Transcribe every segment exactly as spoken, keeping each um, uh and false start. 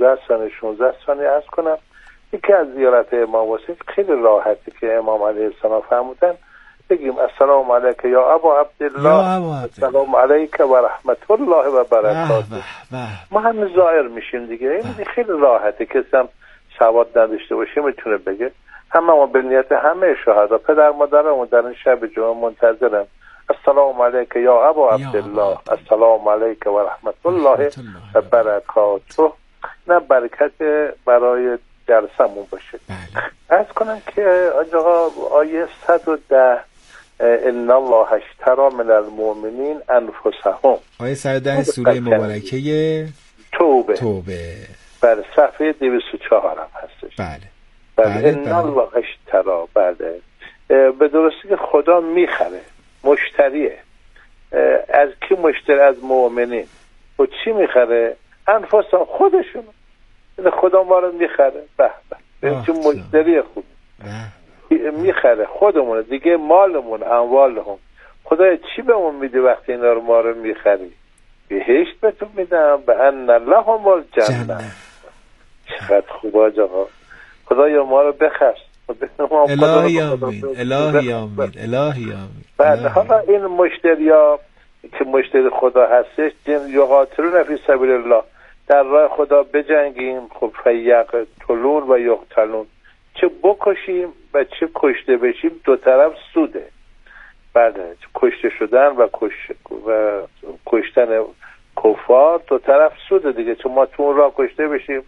پانزده ثانیه شانزده ثانیه عرض کنم. یکی از زیارت امام حسین خیلی راحتی که امام علیه السلام فرمودن بگیم السلام علیک یا ابا عبدالله، السلام علیک و رحمت الله و برکاته. ما هم ظاهر میشیم دیگه. این خیلی راحته، کسی هم سواد نداشته باشه میتونه بگه. همه ما به نیت همه شهدا پدر مادرمون در این شب جمعه منتظرم. السلام علیک یا ابا عبدالله، السلام علیک و رحمت الله و برکاته. نه برکت برای جلسمون باشه. عرض کنم که آقا آیه صد و ده ان الله اشتری من المؤمنین انفسهم، آیه صد و ده سوره مبارکه توبه توبه بر صفحه دویست و چهار هم هستش. بله بله ان الله اشتری. بله به درستی که خدا میخره، مشتریه. از کی مشتری؟ از مؤمنین. و چی میخره؟ انفسهم، خودشون. خدا ما رو میخره. به به چون مشتری خوب میخره خودمونه دیگه، مالمون اموالهم. خدا چی بهمون میده وقتی اینا رو ما رو میخری؟ بهشت بهتون میدم، به ان لهم الجنه. چقدر خوبه آقا. خدا یا ما رو بخر. الهی آمین، الهی آمین، الهی آمین. بعد حالا این مشتریا که مشتری خدا هستش، جن یقاتلون فی سبیل الله، در راه خدا بجنگیم. خب فیقتلون و یقتلون، چه بکشیم و چه کشته بشیم دو طرف سوده. بله کشته شدن و, کش... و کشتن کفار دو طرف سوده دیگه، چون ما تو اون راه کشته بشیم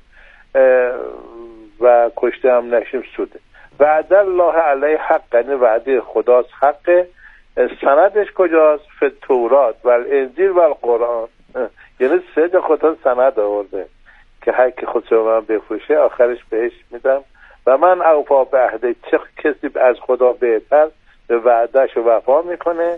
و کشته هم نشیم سوده. وعد الله علیه حق، یعنی وعده خداست حقه. سندش کجاست؟ فی التورات و الانجیل و القرآن. یعنی سه جا خدا سند آورده که هر کی خودش رو من بفروشه آخرش بهش میدم. و من اوفا به عهده، چه کسی از خدا بهتر به وعدهش وفا میکنه.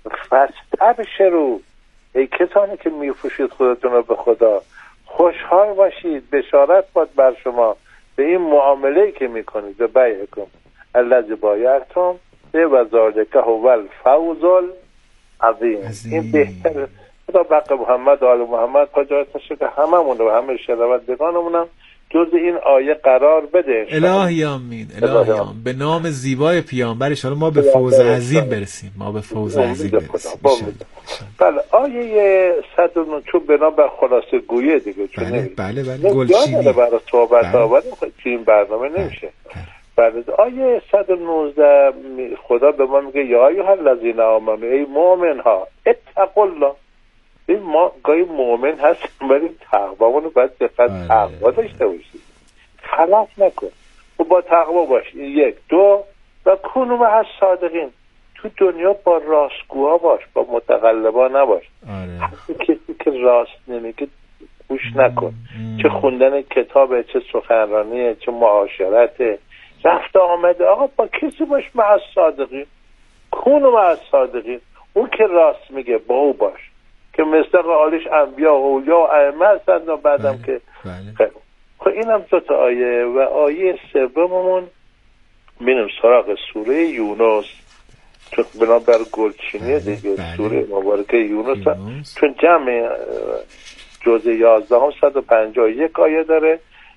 فاستبشروا، ای کسانی که میفروشید خودتون رو به خدا، خوشحال باشید، بشارت باد بر شما به این معامله‌ای که میکنید، به بیعکم الذی بایعتم به و ذالک هو الفوز العظیم. این بهتر خدا بق محمد و آل محمد پاجایتشه که هممون و همه شنوندگانمونم جز این آیه قرار بده. الهی آمین، الهی آمین. به نام زیبای پیامبرش حالا ما به فوز عظیم برسیم، ما به فوز عظیم برسیم. بله آیه صد و نه چون بنا بر خلاصه گویه دیگه، چون بله بله بله گلچینی برای صحبت آوریم که این برنامه نمیشه. بله آیه صد و نوزده خدا به ما میگه یا ایها الذین آمنوا، ای مؤمن ها اتقوا الله. این ما گاهی مؤمن هستیم ولی تقوامون رو باید دقت تقوا داشته باشیم، خلاف نکن و با تقوا باش. یک دو و کونوا مع الصادقین، تو دنیا با راستگوها باش، با متقلبا نباش. آره. کسی که راست نمیگه گوش نکن. چه خوندن کتابه، چه سخنرانیه، چه معاشرته، رفت آمده. آقا با کسی باش مع الصادقین، کونوا مع الصادقین. اون که راست میگه با او باش، که مصداق آلیش انبیا و اولیا و ائمه هستند و بعدم بله. که بله. خب اینم دو تا آیه. و آیه سوممون میریم سراغ سوره یونس، چون بنابر گلچینی دیگه بله. سوره مبارکه یونس, یونس. چون جمع جزء یازده هم صد و پنجاه و یک آیه داره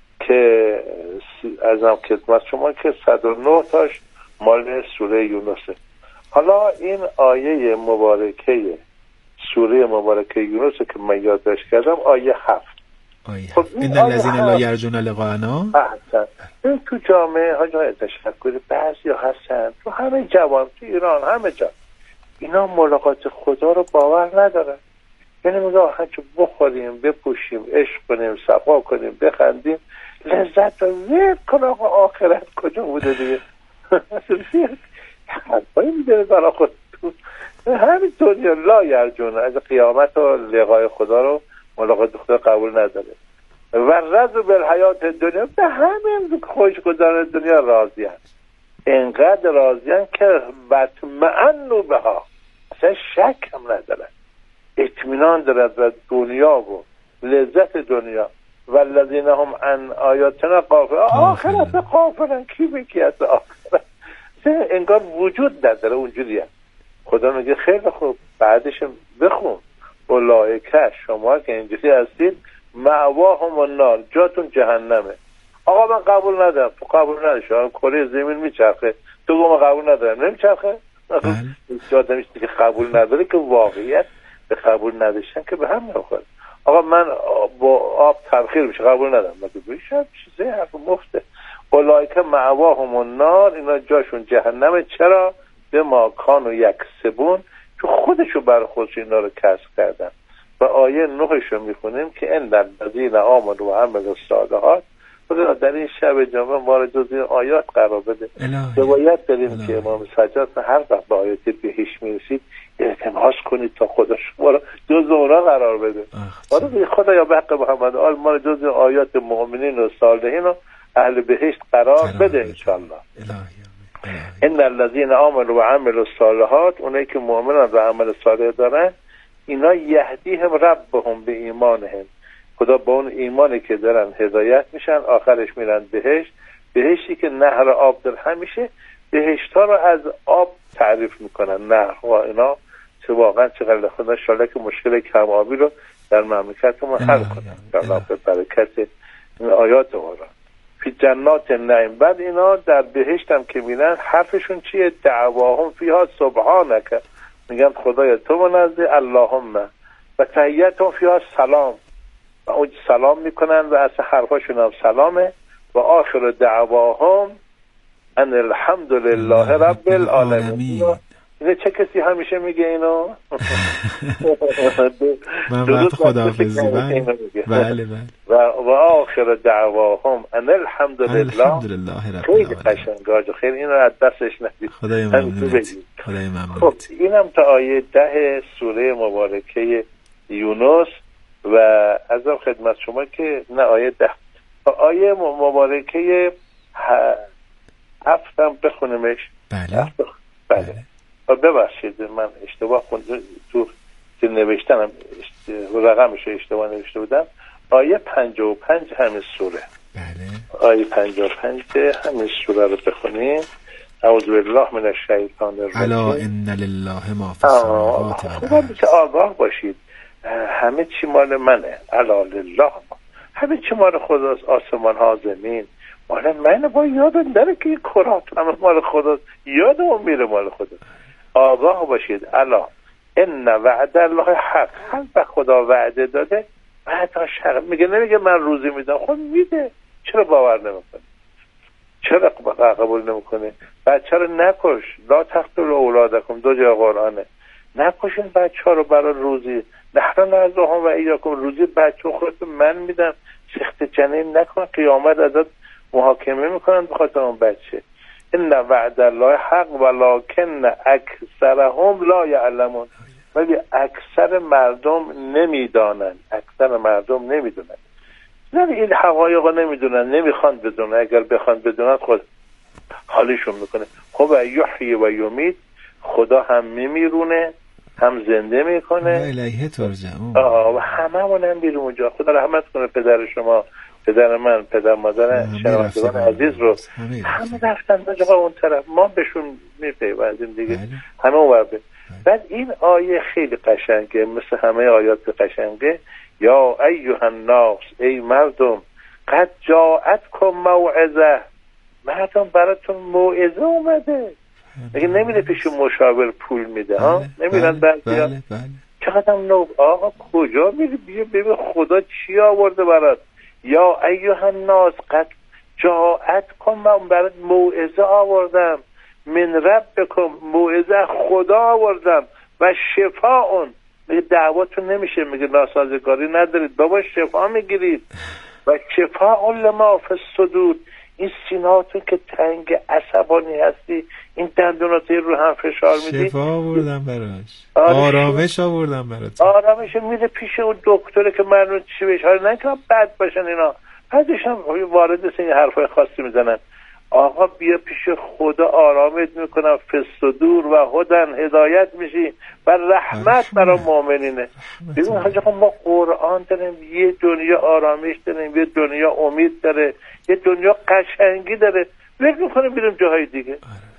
که ازم خدمت شما که صد و نه تاش مال سوره یونسه. حالا این آیه مبارکه سوره مبارکه یونس که من یادداشت کردم آیه هفت. آیه خب این الذین لا یرجون لقاءنا. احسن. این تو جامعه ها جای تشکر بعضی هستن، تو همه جوان، تو ایران همه جا اینا ملاقات خدا رو باور ندارن. یعنی میگه آخه چه بخوریم، بپوشیم، عشق کنیم، صفا کنیم، بخندیم، لذت رو وید کن. آقا آخرت کجا بوده دیگه؟ حرفایی میده برای خود همین دنیا لا یرجون، از قیامت و لقای خدا رو ملاقات خدا قبول نداره. و رضوا بالحیات دنیا، به همین خوشگذران دنیا راضی هست. اینقدر راضی هست که بطمئنوا بها، اصلا شک هم ندارن، اطمینان دارن و دنیا و لذت دنیا. والذین هم عن آیاتنا غافلون، آخرت غافلن. کی بگی از آخرت؟ انگار وجود نداره، اونجوری هست. خدا میگه خیلی خوب، بعدش بخون اولئک، شما که اینجوری هستید مأواهم النار، جاتون جهنمه. آقا من قبول ندارم. تو قبول نداری، کره زمین میچرخه، تو گفت من قبول ندارم، نمیچرخه. جاده میشتی که قبول نداره که واقعیت به قبول نداشتن که به هم نمیخوره. آقا من با آب تبخیر میشه، قبول ندارم. مگه بشه چیزی حرف مفته. اولئک مأواهم النار، اینا جاشون جهنمه. چرا؟ به ما کانوا یکسبون، که خودشو بر خودش اینا رو کسب کردن. و آیه نهشو میخونیم که ان الذین آمنوا و عملوا الصالحات. خدا در این شب جمعه ما رو جز این آیات قرار بده. روایت داریم که امام سجاد هر وقت به آیات بهشت میرسید التماس کنید تا خدا شما رو جز اونا قرار بده. ما خدایا به حق محمد آل ما رو جز آیات مؤمنین و صالحین و اهل بهشت قرار بده انشالله. ان الذین آمنوا و عملوا الصالحات، اونایی که مؤمنن و عمل صالح دارن، اینا یهدیهم ربهم به ایمانهم، خدا با اون ایمانی که دارن هدایت میشن، آخرش میرن بهشت. بهشتی که نهر آب در همیشه بهشت ها رو از آب تعریف میکنن، نهرها اینا. چه واقعا چقدر خدا شاله که مشکل کم آبی رو در مملکت ما حل کنن در برکت این آیات قرآن. فی جنات النعیم. بعد اینا در بهشت هم که میرن حرفشون چیه؟ دعواهم فیها سبحانک، میگن خدایا تو منزه، اللهم، و تحیتهم فیها سلام، و اون سلام میکنن و اصلا حرفاشون هم سلامه. و آخر دعواهم ان الحمد لله رب العالمین. اینه چه کسی همیشه میگه اینو؟ من وقت خداحافظی. بله بله. و و آخر دعواهم ان الحمد لله. خیلی قشنگه، خیلی اینو از دستش ندید. خدای ممنونت. خدای ممنونت. خب اینم تا آیه ده سوره مبارکه یونس. و عرضم خدمت شما که نه آیه ده، آیه مبارکه هفتم بخونمش. بله بله. ببخشید من اشتباه خونده تو که نوشتنم رقمش اشتباه نوشته بودم. آیه پنجاه و پنج همین سوره. بله. آیه پنجاه و پنج همین سوره رو بخونیم. اعوذ بالله من الشیطان الرجیم. الا ان لله ما فی السماوات و الارض. خب آگاه باشید همه چی مال منه. الا لله، همه چی مال خداست. آسمان ها زمین مال منه. با یادم داره که این کرات همه مال خداست، یادمون میره مال خداست. آگاه باشید. الا ان وعد الله حق. هر وقت خدا وعده داده وعدهاش حق. میگه نمیگه من روزی میدم، خب میده. چرا باور نمیکنه؟ چرا قبول نمیکنه؟ بچه رو نکش. لا تقتلوا اولادکم، دو جای قرآنه. نکشین بچه ها رو برای روزی. نحن نرزقهم و ایاکم، روزی بچه خودت من میدم. سخت جنین نکن، قیامت ازت محاکمه میکنن به خاطر اون بچه. ان وعد الله حق ولکن اکثرهم لا یعلمون. ولی اکثر مردم نمیدانن. اکثر مردم نمیدونن. نه این حقایق نمیدونن، نمیخوان بدونن. اگر بخوان بدونن خود حالشون میکنه. خب یحیی و یمیت، خدا هم میمیرونه هم زنده میکنه. الیه ترجعون. آه و هممون هم بیرون اونجا. خدا رحمت کنه پدر شما، پدر من، پدر مادر شنوندگان عزیز رو. همه رفتن به اون طرف، ما بهشون میپیوندیم دیگه. همه اون بر. بعد این آیه خیلی قشنگه، مثل همه آیات قشنگه. یا ایها الناس، ای مردم، قد جاءتکم موعظه، مردم براتون موعظه اومده. میگه نمیره پیش مشاور پول میده. ها نمیرن بعضیا. چقدر نو آقا کجا میری؟ بیا ببین خدا چی آورده برات. یا ایها الناس قد جاءتکم، من برات موعظه آوردم. من ربکم، موعظه خدا آوردم. و شفاء، میگه دعواتون نمیشه، میگه ناسازگاری ندارید، بابا شفا میگیرید. و شفاء لما فی الصدور، این سیناتون که تنگ عصبانی هستی، این دندوناتی رو هم فشار میدی، شفا آوردم براش. آرامش آوردم برات. آرامش. میره پیش اون دکتره که من چی بهش حال نه که بد باشن اینا، بعدش هم وارد این حرفای خاصی میزنن. آقا بیا پیش خدا، آرامت میکنم. فصدور و هدن، هدایت میشی و رحمت برای مؤمنینه. ببین حاج آقا ما قرآن داریم، یه دنیا آرامش داریم، یه دنیا امید داره، یه دنیا قشنگی داره. ول میکنیم بریم جاهای دیگه.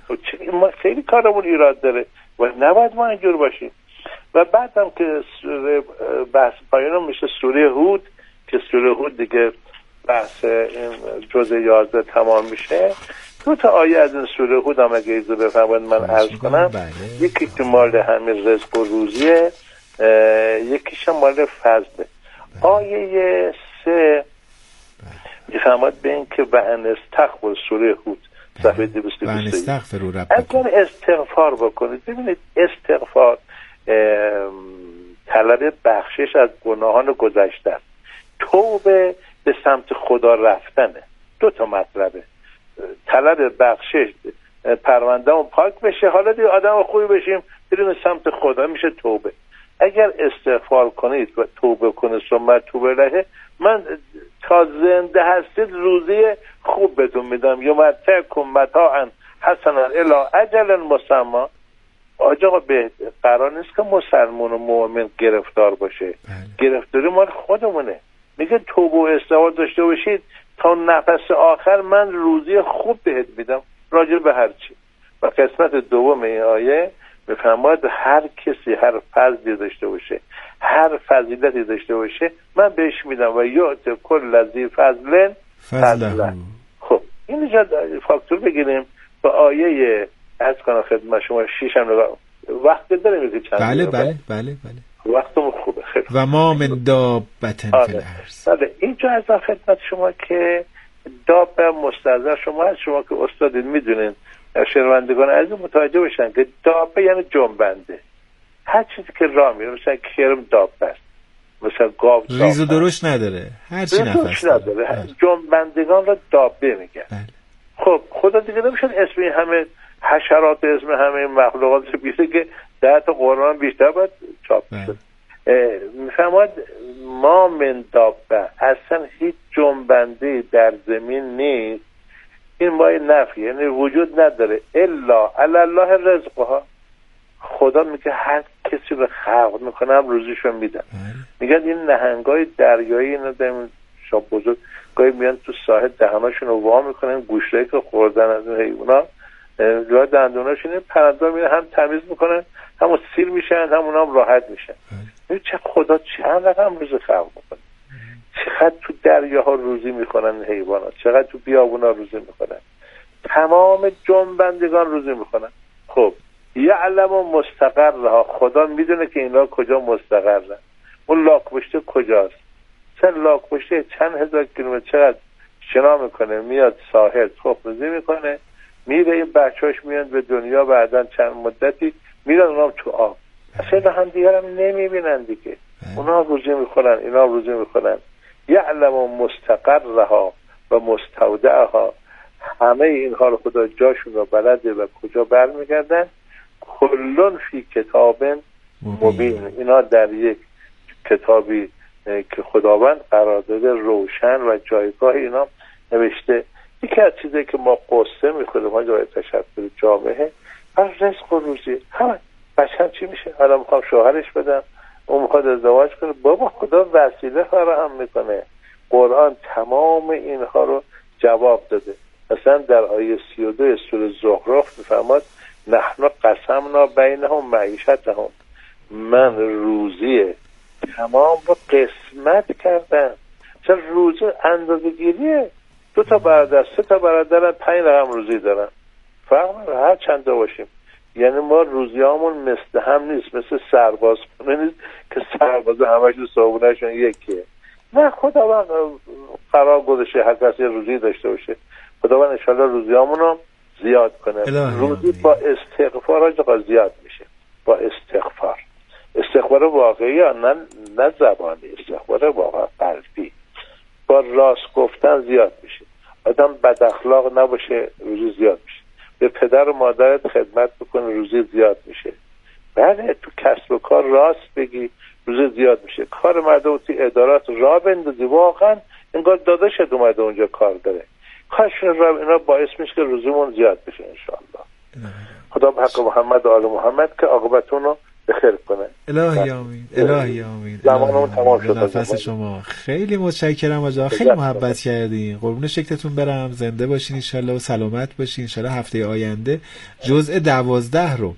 ما خیلی کارمون ایراد داره و نباید ما اینجور باشیم. و بعدم که سوره بحث پایانم میشه سوره هود که سوره هود دیگه بحث این جزء یازده تمام میشه، دو تا آیه از این سوره هود هم اگه ایزو بفرمایید من عرض کنم. یکی که مال همین رزق و روزیه، یکیش هم مال فضله. آیه سه میفرماید به این که و ان استغفر، سوره هود صفحه دویست و بیست و یک، اگر استغفار بکنید. ببینید استغفار طلب بخشش از گناهان گذشته است، توبه به سمت خدا رفتنه. دو تا مطلبه، طلب بخشش پرونده اون پاک بشه، حالا دیگه آدم خوبی بشیم بریم سمت خدا، میشه توبه. اگر استغفار کنید و توبه کنید ثم توبه الیه، من تا زنده هستید روزی خوب بهتون میدم. یمتعکم متاعا حسنا الی اجل مسمى. آقا به قرار نیست که مسلمان و مؤمن گرفتار باشه، گرفتاری مال خودمونه. میگه توبه و استغفار داشته باشید تا نفس آخر من روزی خوب بهت میدم راجع به هر چی. و قسمت دوم این آیه میفرماید هر کسی هر فضلی داشته باشه، هر فضیلتی داشته باشه، من بهش میدم و یعطی کل ذی فضل فضله. خب اینجا فاکتور بگیریم با آیه از کنم خدمت شما شیش هم نگاه وقت داریم که چند بله بله بله بله وقتمون خوبه. خیلی و ما من دابتن فی الارض. بله اینجا از خدمت شما که داب مستعذر شما هست، شما که استادید میدونین، شنوندگان عزیز متوجه بشن که دابه یعنی جنبنده، هر چیزی که راه میره، مثلا کرم دابه است، مثلا گاو دابه، ریز و درشت نداره، هر چی نفس نداره، جنبندگان را دابه میگن. خب خدا دیگه نمیشن اسم این همه حشرات، اسم همه مخلوقات بیسته که ده تا قرآن بیشتر باید چاپ شد. میفهمد ما من دابه، اصلا هیچ جنبنده در زمین نیست، این مای نفی یعنی وجود نداره، الا علی الله رزقها. خدا میگه هر کسی رو خلق میکنم روزیشو میدم. میگن این نهنگای دریایی اینا داریم شاب بزرگ گاهی میان تو ساحل دهناشون رو وا میکنن، گوشتایی که خوردن از اون حیونا جای دندوناشون پرنده میره هم تمیز میکنن، همون سیر میشن، همون هم راحت میشن. ببین چه خدا چند رقم روزی خلق میکنه، چقدر تو دریاها روزی میکنن حیوانات، چقدر تو بیابونا روزی میکنن، تمام جنبندگان روزی میکنن. خب یعلم مستقرها، خدا میدونه که اینا کجا مستقرن، اون لاک‌پشته کجاست، چند لاک‌پشته چند هزار کیلومتر چقدر شنا میکنه، میاد ساحل تخم‌ریزی میکنه، میره این بچه‌هاش میان به دنیا، بعداً چند مدتی میرن اونام تو آب، اصلا هم دیگر هم نمیبینن دیگه، اونا روزی میخورن اینا روزی میخورن. یعلم مستقرها و مستودعها، همه اینها رو خدا جاشون رو بلده و کجا برمیگردن. کلون فی کتاب مبین، اینا در یک کتابی که خداوند قرار داده روشن و جایگاه اینا نوشته. یکی از چیزایی که ما قصه میخوریم ما جای تشکر جامعه هر رزق و روزی، همه بچه‌م چی میشه، حالا میخوام شوهرش بدم، اون میخواد ازدواج کنه، بابا خدا وسیله فراهم میکنه. قرآن تمام اینها رو جواب داده. مثلا در آیه سی و دو سوره زخرف میفرماد نحن قسمنا بینهم معیشتهم، من روزی تمام رو قسمت کردم. چرا روزی اندازه گیریه، دو تا برادر سه تا برادر پنج رقم روزی دارن، فرق نداره هر چند تا باشیم. یعنی ما روزیامون مثل هم نیست، مثل سرباز خونه نیست که سرباز همشون صابونهشون یکیه. نه خداوند قرار گذاشته هر کسی روزی داشته باشه. خداوند انشالله روزیامون رو زیاد کنه. روزی با استغفار آجا زیاد میشه، با استغفار، استغفار واقعی نه نه زبانی، استغفار واقعی قلبی، با راست گفتن زیاد میشه. آدم بد اخلاق نباشه روزی زیاد میشه. به پدر و مادرت خدمت بکنی روزی زیاد میشه. بله تو کسب و کار راست بگی روزی زیاد میشه. کار مردم تو ادارات راه بندازی، واقعا انگار داداشت اومده اونجا کار داره، کارشون راه، اینا باعث میشه که روزیمون زیاد بشه انشاءالله. خدا به حق محمد و آل محمد که عاقبتون رو بخیر کنه. الهی آمین، الهی آمین. زمانمون تمام شد. نفس شما خیلی متشکرم آقا، خیلی محبت کردین، قربون شکلتون برم، زنده باشین ان شاءالله و سلامت باشین ان شاءالله. هفته آینده جزء دوازده رو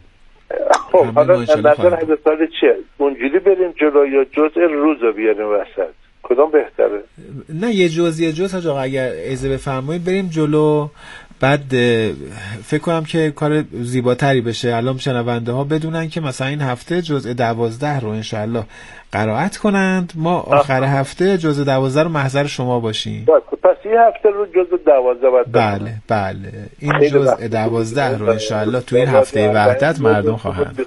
خب حالا نظر حضرت سال چیه؟ اونجوری بریم جلو یا جزء روز رو بیاریم وسط؟ کدام بهتره؟ نه یه جز یه جز حاج آقا اگر اجازه بفرمایید بریم جلو، بعد فکر کنم که کار زیباتری بشه. الان شنونده ها بدونن که مثلا این هفته جزء دوازده رو انشاءالله قرائت کنند، ما آخر آه. هفته جزء دوازده رو محضر شما باشیم. پس این هفته رو جزء دوازده باید بله بله این جزء دوازده رو انشاءالله تو این هفته وحدت مردم خواهند.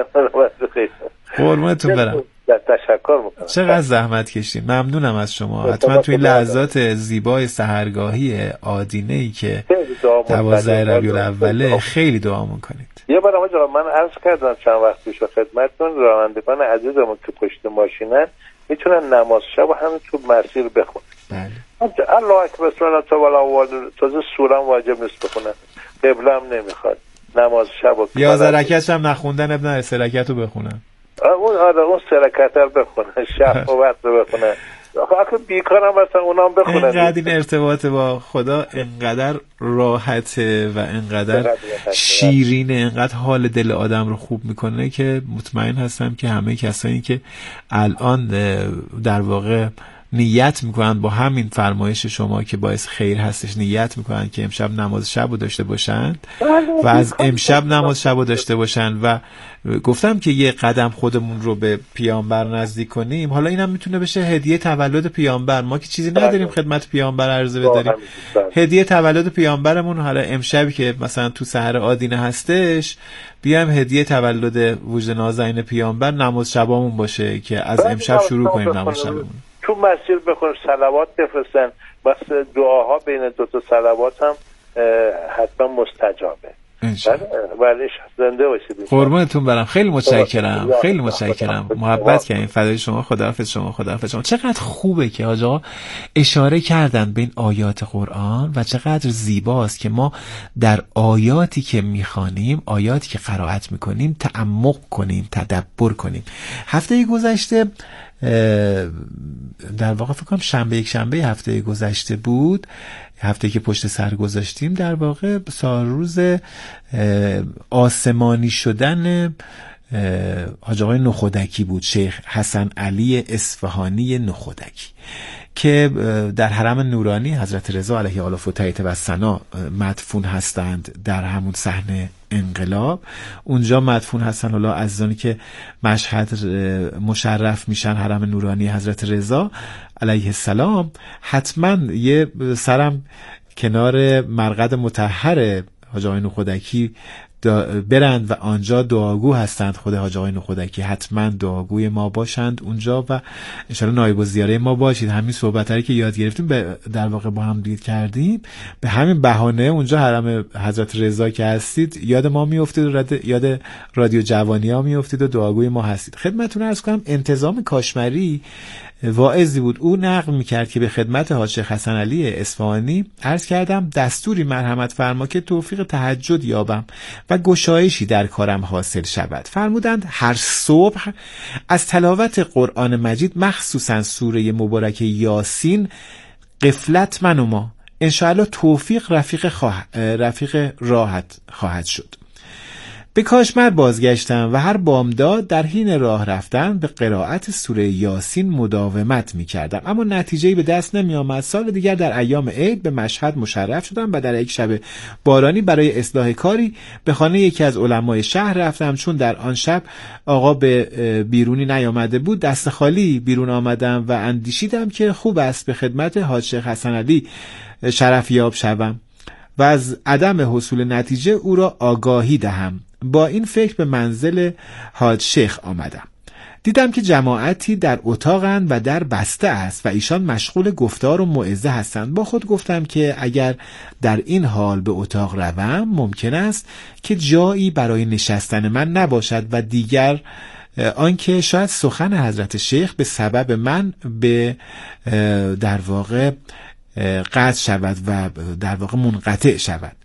قربونتون برم. تشکر میکنم. چقدر زحمت کشید. ممنونم از شما. حتما تو این لحظات زیبای سحرگاهی آدینه‌ای که دوازده ربیع الاول خیلی دعا میکنید. یه بار آقا من عرض کردم چند وقت پیش خدمتتون، رانندگان عزیزمون که پشت ماشینن میتونن نماز شب همین تو مسیر بخونن. بله. الله اکبر بسم الله تعالی تازه سوره واجب نیست بخونن. قبله هم نمیخواد. نماز شب و یازده رکعت هم نخوندن ابن هر سه رکعت رو بخونن. اون آره اون سرکت رو بخونن، شب و وقت رو بخونن. آخه بیکارم مثلا اونام بخونن. اینقدر این ارتباط با خدا اینقدر راحته و اینقدر شیرینه، اینقدر حال دل آدم رو خوب میکنه که مطمئن هستم که همه کسایی که الان در واقع نیت میکنن با همین فرمایش شما که باعث خیر هستش، نیت میکنن که امشب نماز شب رو داشته باشن و از امشب نماز شب رو داشته باشن و گفتم که یه قدم خودمون رو به پیامبر نزدیک کنیم. حالا اینم میتونه بشه هدیه تولد پیامبر. ما که چیزی نداریم خدمت پیامبر عرضه بداریم، هدیه تولد پیامبرمون حالا امشبی که مثلا تو سحر آدینه هستش بیام هدیه تولد وجود نازنین پیامبر نماز شبامون باشه که از امشب شروع کنیم نماز شبمون. تو مسیر بخونیم، صلوات بفرستن، بس دعاها بین دو تا صلوات هم حتما مستجابه. ولی زنده باشید. قربونتون برم. خیلی متشکرم. خیلی متشکرم. محبت کردین. فدای شما. خداحافظ شما. خداحافظ شما. چقدر خوبه که حاج آقا اشاره کردن به این آیات قرآن و چقدر زیباست که ما در آیاتی که میخوانیم، آیاتی که قرائت میکنیم تعمق کنیم، تدبر کنیم. هفته گذشته در واقع فکر کنم شنبه یک شنبه هفته گذشته بود، هفته که پشت سر گذاشتیم، در واقع سالروز آسمانی شدن حاج آقای نخودکی بود، شیخ حسن علی اصفهانی نخودکی که در حرم نورانی حضرت رضا علیه آل فتحیت و ثنا مدفون هستند. در همون صحنه انقلاب اونجا مدفون هستن. حالا عزیزانی که مشهد مشرف میشن حرم نورانی حضرت رضا علیه السلام، حتما یه سرم کنار مرقد مطهر حاج آقای نخودکی برند و آنجا دعاگو هستند. خود حاج آقای نخودکی حتما دعاگوی ما باشند اونجا و انشاءالله نایب الزیاره ما باشید. همین صحبتایی که یاد گرفتیم در واقع با هم دید کردیم، به همین بهانه اونجا حرم حضرت رضا که هستید یاد ما میافتید و یاد رادیو جوانی‌ها میافتید و دعاگوی ما هستید. خدمتتون عرض کنم انتظام کاشمری واعظی بود، او نقل میکرد که به خدمت حاج شیخ حسن علی اصفهانی عرض کردم دستوری مرحمت فرما که توفیق تهجد یابم و گشایشی در کارم حاصل شود. فرمودند هر صبح از تلاوت قرآن مجید مخصوصا سوره مبارکه یاسین غفلت من و ما انشاءالله توفیق رفیق, خواه... رفیق راحت خواهد شد. به کاشمر بازگشتم و هر بامداد در حین راه رفتن به قرائت سوره یاسین مداومت می کردم، اما نتیجه‌ای به دست نمی آمد. سال دیگر در ایام عید به مشهد مشرف شدم و در یک شب بارانی برای اصلاح کاری به خانه یکی از علمای شهر رفتم. چون در آن شب آقا به بیرونی نیامده بود، دست خالی بیرون آمدم و اندیشیدم که خوب است به خدمت حاج شیخ حسن علی شرف یاب شوم و از عدم حصول نتیجه او را آگاهی دهم. با این فکر به منزل حاج شیخ آمدم. دیدم که جماعتی در اتاقند و در بسته است و ایشان مشغول گفتار و موعظه هستند. با خود گفتم که اگر در این حال به اتاق روم ممکن است که جایی برای نشستن من نباشد و دیگر آنکه شاید سخن حضرت شیخ به سبب من به در واقع قطع شود و در واقع منقطع شود.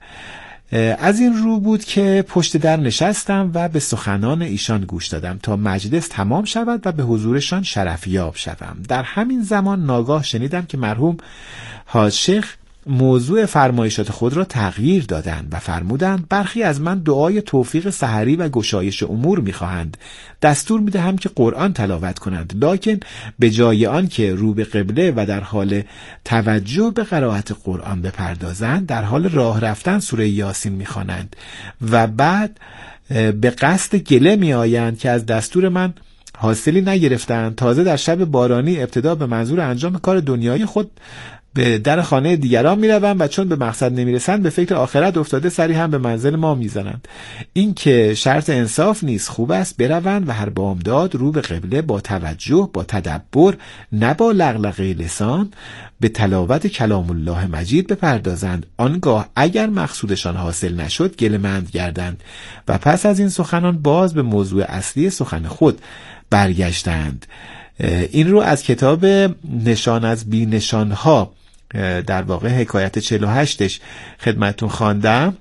از این رو بود که پشت در نشستم و به سخنان ایشان گوش دادم تا مجلس تمام شود و به حضورشان شرفیاب شدم. در همین زمان ناگاه شنیدم که مرحوم حاج شیخ موضوع فرمایشات خود را تغییر دادند و فرمودند برخی از من دعای توفیق سحری و گشایش امور می‌خواهند. دستور می‌دهم که قرآن تلاوت کنند، لکن به جای آن که رو به قبله و در حال توجه به قرائت قرآن بپردازند، در حال راه رفتن سوره یاسین می‌خوانند و بعد به قصد گله می‌آیند که از دستور من حاصلی نگرفتند. تازه در شب بارانی ابتدا به منظور انجام کار دنیایی خود به در خانه دیگران میروند و چون به مقصد نمیرسند به فکر آخرت افتاده سری هم به منزل ما میزنند. این که شرط انصاف نیست، خوب است بروند و هر بامداد رو به قبله با توجه، با تدبر، نه با لغلقه لسان به تلاوت کلام الله مجید بپردازند. آنگاه اگر مقصودشان حاصل نشد گله‌مند گردند و پس از این سخنان باز به موضوع اصلی سخن خود برگشتند. این رو از کتاب نشان از بی نشانها در واقع حکایت چهل و هشتش خدمتون خواندم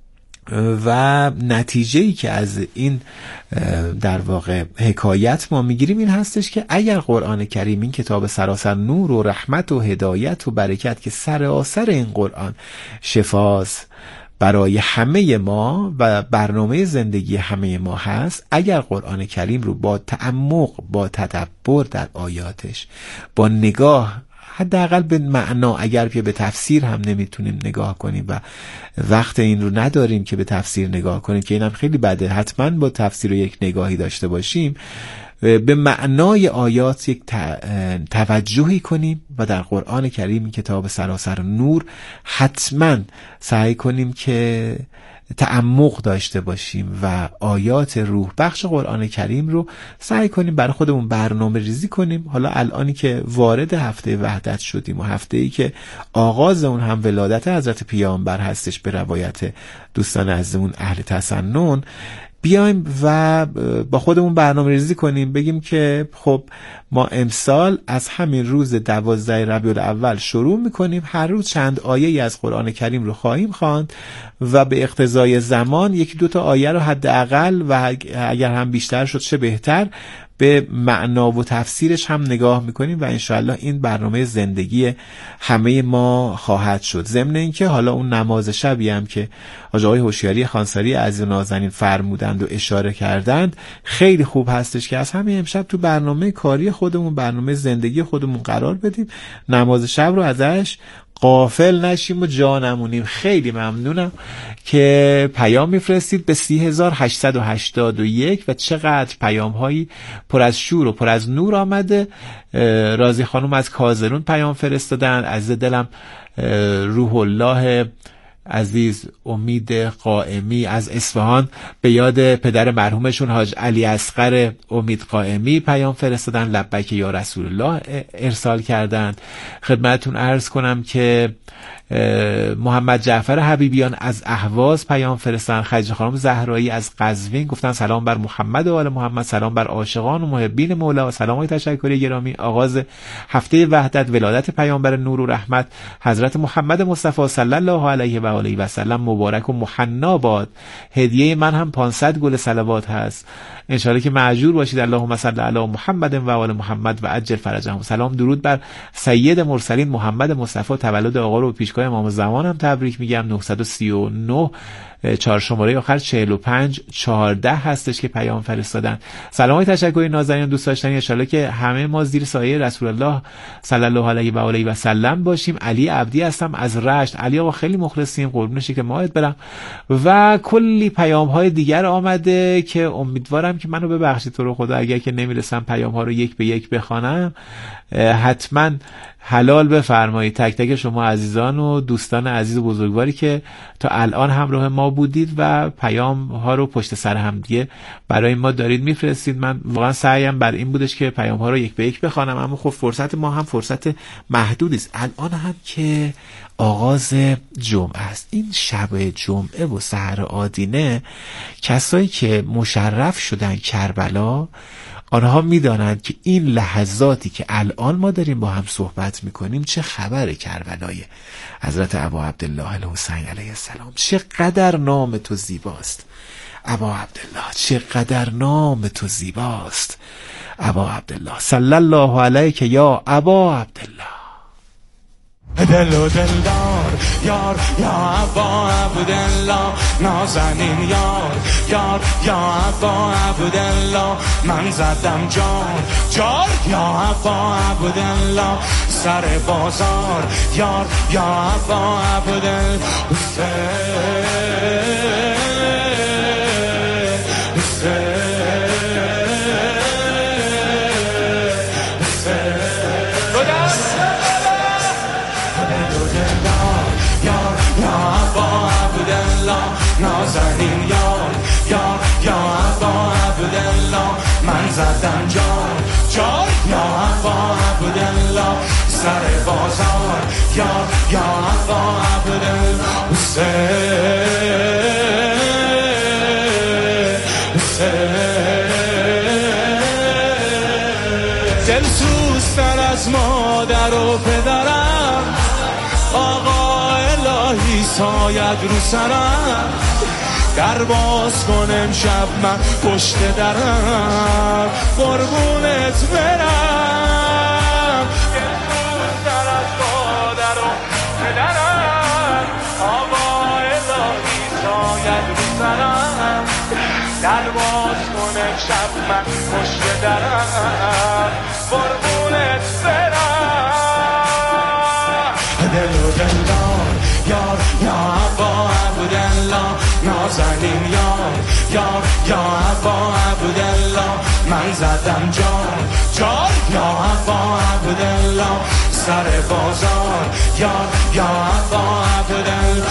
و نتیجه‌ای که از این در واقع حکایت ما میگیریم این هستش که اگر قرآن کریم، این کتاب سراسر نور و رحمت و هدایت و برکت که سراسر این قرآن شفاست برای همه ما و برنامه زندگی همه ما هست، اگر قرآن کریم رو با تعمق، با تدبر در آیاتش، با نگاه حداقل به معنا، اگر که به تفسیر هم نمیتونیم نگاه کنیم و وقت این رو نداریم که به تفسیر نگاه کنیم که اینم خیلی بده، حتما با تفسیر رو یک نگاهی داشته باشیم، به معنای آیات یک توجهی کنیم و در قرآن کریم کتاب سراسر نور حتما سعی کنیم که تعمق داشته باشیم و آیات روح بخش قرآن کریم رو سعی کنیم برای خودمون برنامه ریزی کنیم. حالا الانی که وارد هفته وحدت شدیم و هفته‌ای که آغاز اون هم ولادت حضرت پیامبر هستش به روایت دوستان عزیزمون اهل تسنن، بیایم و با خودمون برنامه ریزی کنیم، بگیم که خب ما امسال از همین روز دوازده ربیع الاول شروع میکنیم، هر روز چند آیه از قرآن کریم رو خواهیم خواند و به اقتضای زمان یکی دو تا آیه رو حداقل و اگر هم بیشتر شد چه بهتر به معنا و تفسیرش هم نگاه میکنیم و انشاءالله این برنامه زندگی همه ما خواهد شد. ضمن اینکه حالا اون نماز شبی هم که آقای هوشیاری خانساری عزیز و نازنین فرمودند و اشاره کردند خیلی خوب هستش که از همین امشب تو برنامه کاری خودمون، برنامه زندگی خودمون قرار بدیم، نماز شب رو ازش غافل نشیم و جا نمونیم. خیلی ممنونم که پیام میفرستید به سی هزار هشتصد و هشتاد و یک و چقدر پیام هایی پر از شور و پر از نور آمده. رازی خانم از کازرون پیام فرستادن، از دلم روح الله عزیز امید قائمی از اصفهان به یاد پدر مرحومشون حاج علی اصغر امید قائمی پیام فرستادن، لبیک یا رسول الله ارسال کردند. خدمتتون عرض کنم که محمد جعفر حبیبیان از اهواز پیام فرستادن، خدیجه خانم زهرایی از قزوین گفتن سلام بر محمد و آل محمد، سلام بر عاشقان و محبین مولا و سلام های تشکری گرامی. آغاز هفته وحدت، ولادت پیامبر نور و رحمت حضرت محمد مصطفی صلی الله علیه و آله و سلم مبارک و مهنا باد. هدیه من هم پانصد گل صلوات هست، انشالله که معجور باشید. اللهم صل علی محمد و آل محمد و عجل فرجهم. سلام درود بر سید مرسلین محمد مصطفی، تولد آقا رو پیشگاه امام زمان هم تبریک میگم. نهصد و سی و نه چهار شماره آخر چهل و پنج چهارده هستش که پیام فرستادن. سلام های تشکری نازنین دوست داشتنی، ان شاءالله که همه ما زیر سایه رسول الله صلی الله علیه و آله و سلم باشیم. علی عبدی هستم از رشت. علی آقا خیلی مخلصیم، قربون شکل ماهت برم. و کلی پیام های دیگر آمده که امیدوارم که منو ببخشید تو رو خدا اگر که نمیرسم پیام ها رو یک به یک بخوانم، حتما حلال بفرمایید. تک تک شما عزیزان و دوستان عزیز و بزرگواری که تا الان همراه ما بودید و پیام ها رو پشت سر هم دیگه برای ما دارید میفرستید. من واقعا سعیم بر این بودش که پیام ها رو یک به یک بخوانم، اما خب فرصت ما هم فرصت محدودی است. الان هم که آغاز جمعه است، این شب جمعه و سحر آدینه، کسایی که مشرف شدن کربلا آنها میدانند که این لحظاتی که الان ما داریم با هم صحبت میکنیم چه خبر کربلای حضرت ابا عبدالله الحسین علیه السلام. چقدر نام تو زیباست ابا عبدالله، چقدر نام تو زیباست ابا عبدالله. صلی الله علیک یا ابا عبدالله. دل و دلدار یار یا ابا عبدالله نازنین یار یار یا ابا عبدالله من زدم جار جار یا ابا عبدالله سر بازار یار یا ابا عبدالله نازنین یار یار یا ابا عبدالله من زدم جار جار یا ابا عبدالله سر بازار یار یا ابا عبدالله دلسوزتر از مادر و پدرم آقا الهی ساید رو سرم در باز کنم شب من پشت درم قربونت برم دلسوزتر از مادر و پدرم آقا الهی ساید رو سرم در باز کنم شب من پشت درم قربونت برم دل و دلدار یار یا ابا عبدالله نازنین یار یار یا ابا عبدالله من زدم جار جار یا ابا عبدالله سر بازار یار یا ابا عبدالله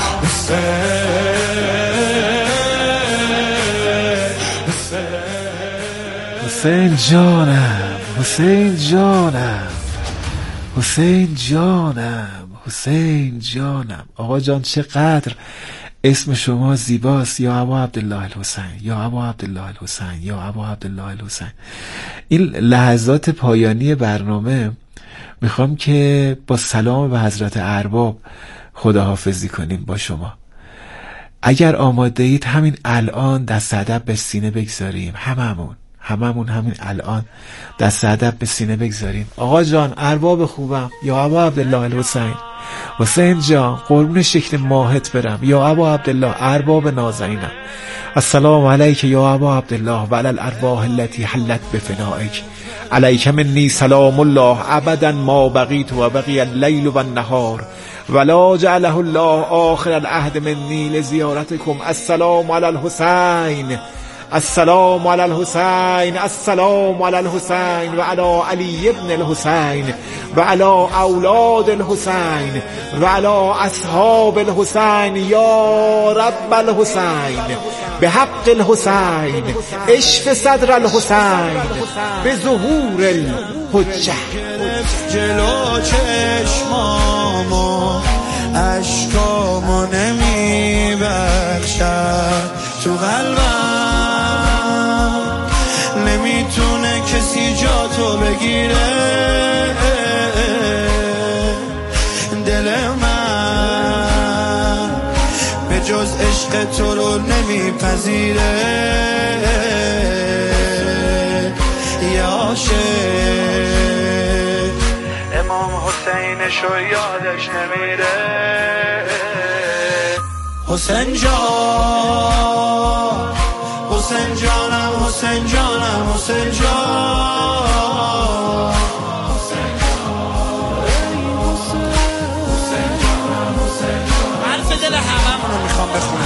حسین جانم حسین جانم حسین جانم حسین جانم. آقا جان چقدر اسم شما زیباست، یا ابا عبدالله الحسین، یا ابا عبدالله الحسین، یا ابا عبدالله الحسین. این لحظات پایانی برنامه میخوام که با سلام به حضرت ارباب خداحافظی کنیم با شما. اگر آماده اید همین الان دست ادب به سینه بگذاریم، هممون هممون همین الان دست ادب به سینه بگذاریم. آقا جان ارباب خوبم، یا ابا عبدالله الحسین، حسین جان قربون شکل ماهت برم، یا ابا عبدالله ارباب نازنینم، السلام علیک یا ابا عبدالله و علی الارواح التي حلت بفنائک، علیک منی سلام الله ابدا ما بقیت و بقی اللیل و النهار ولا جعله الله آخر العهد منی لزیارتکم. السلام علی الحسین، السلام علی الحسین، السلام علی الحسین و علی علی ابن الحسین و علی اولاد الحسین و علی اصحاب الحسین یا رب الحسین به حق الحسین اشف صدر الحسین به ظهور الحجه. جلو چشمامو اشکامو نمی بخشد، تو قلبم نمیتونه کسی جا تو بگیره، دل من به جز عشق تو رو نمیپذیره، یه عاشق امام حسینشو یادش نمیره. حسین جان حسین جانم حسین جانم حسین جان حرف دل هممون رو میخوام بخونم.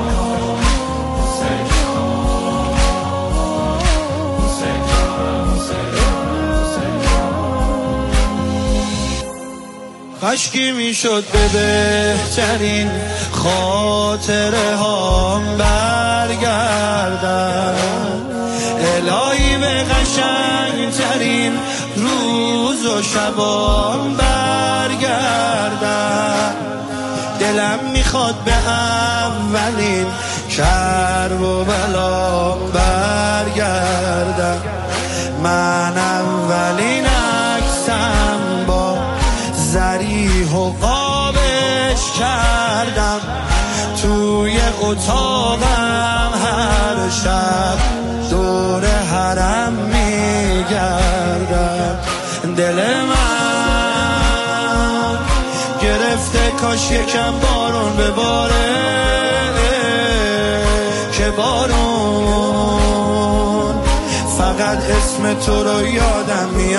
کاشکی میشد به بهترین خاطره هام برگردم، الهی به قشنگترین روز و شبام برگردم، دلم میخواد به اولین کرب و بلام برگردم، من اولین عکسم با زریح و قابش کردم، توی اتاقم هر شب دور حرم میگردم، دل من کاش یکم بارون بباره که بارون فقط اسم تو رو یادم میاد